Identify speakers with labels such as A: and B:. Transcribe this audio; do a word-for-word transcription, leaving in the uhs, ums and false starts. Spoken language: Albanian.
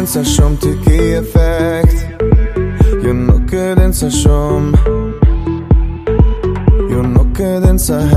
A: sa shumë ti ki efekt. Ju nuk e din sa shumë, ju nuk e din sa